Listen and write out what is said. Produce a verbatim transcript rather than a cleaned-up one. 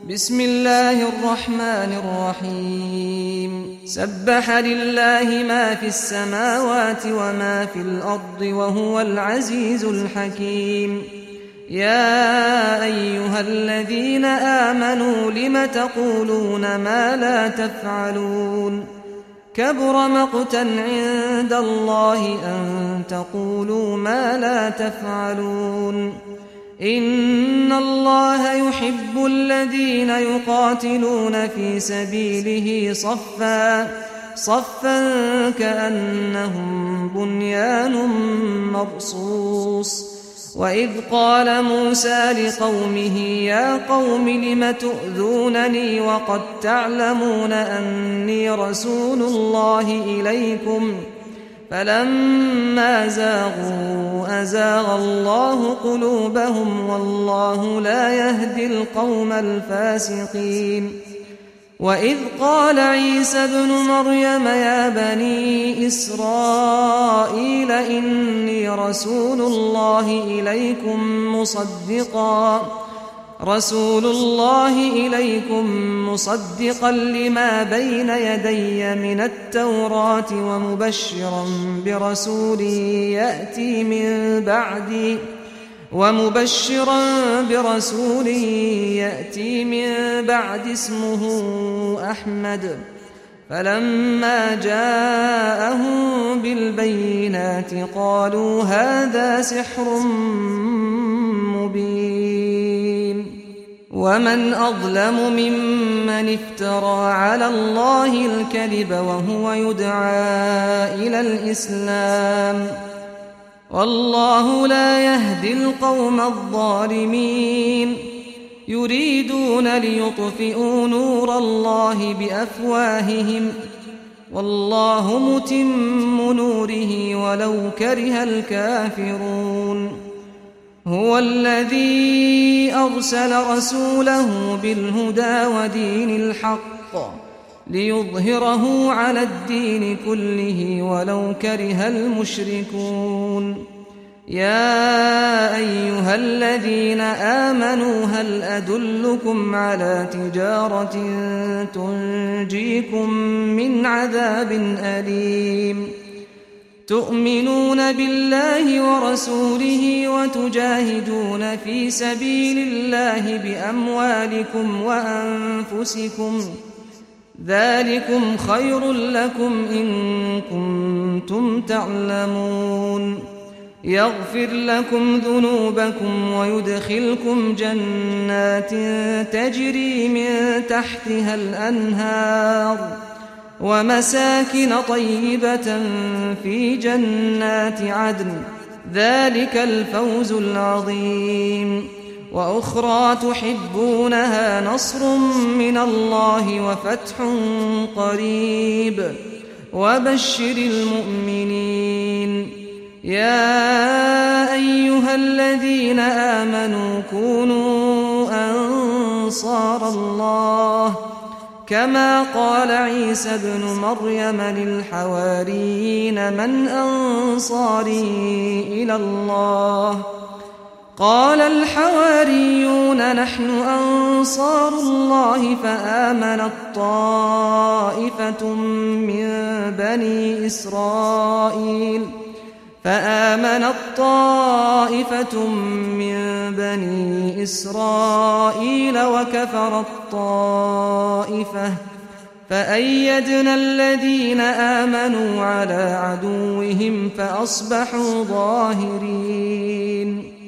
بسم الله الرحمن الرحيم سبح لله ما في السماوات وما في الأرض وهو العزيز الحكيم يا أيها الذين آمنوا لم تقولون ما لا تفعلون كبر مقتا عند الله أن تقولوا ما لا تفعلون إن الله يحب الذين يقاتلون في سبيله صفا صفا كأنهم بنيان مرصوص وإذ قال موسى لقومه يا قوم لم تؤذونني وقد تعلمون أني رسول الله إليكم فلما زاغوا أزاغ الله قلوبهم والله لا يهدي القوم الفاسقين وإذ قال عيسى ابن مريم يا بني إسرائيل إني رسول الله إليكم مصدقا رسول الله إليكم مصدقا لما بين يدي من التوراة ومبشرا برسول يأتي من بعدي ومبشرا برسول يأتي من بعد اسمه أحمد فلما جاءهم بالبينات قالوا هذا سحر مبين ومن أظلم ممن افترى على الله الكذب وهو يدعى إلى الإسلام والله لا يهدي القوم الظالمين يريدون ليطفئوا نور الله بأفواههم والله متم نوره ولو كره الكافرون هو الذي أرسل رسوله بالهدى ودين الحق ليظهره على الدين كله ولو كره المشركون يا أيها الذين آمنوا هل أدلكم على تجارة تنجيكم من عذاب أليم تؤمنون بالله ورسوله وتجاهدون في سبيل الله بأموالكم وأنفسكم ذلكم خير لكم إن كنتم تعلمون يغفر لكم ذنوبكم ويدخلكم جنات تجري من تحتها الأنهار ومساكن طيبة في جنات عدن ذلك الفوز العظيم وأخرى تحبونها نصر من الله وفتح قريب وبشر المؤمنين يا أيها الذين آمنوا كونوا أنصار الله كما قال عيسى ابن مريم للحواريين من أنصاري إلى الله قال الحواريون نحن أنصار الله فآمنت طائفة من بني إسرائيل فآمنت طائفة من بني إسرائيل وكفرت طائفة فأيدنا الذين آمنوا على عدوهم فأصبحوا ظاهرين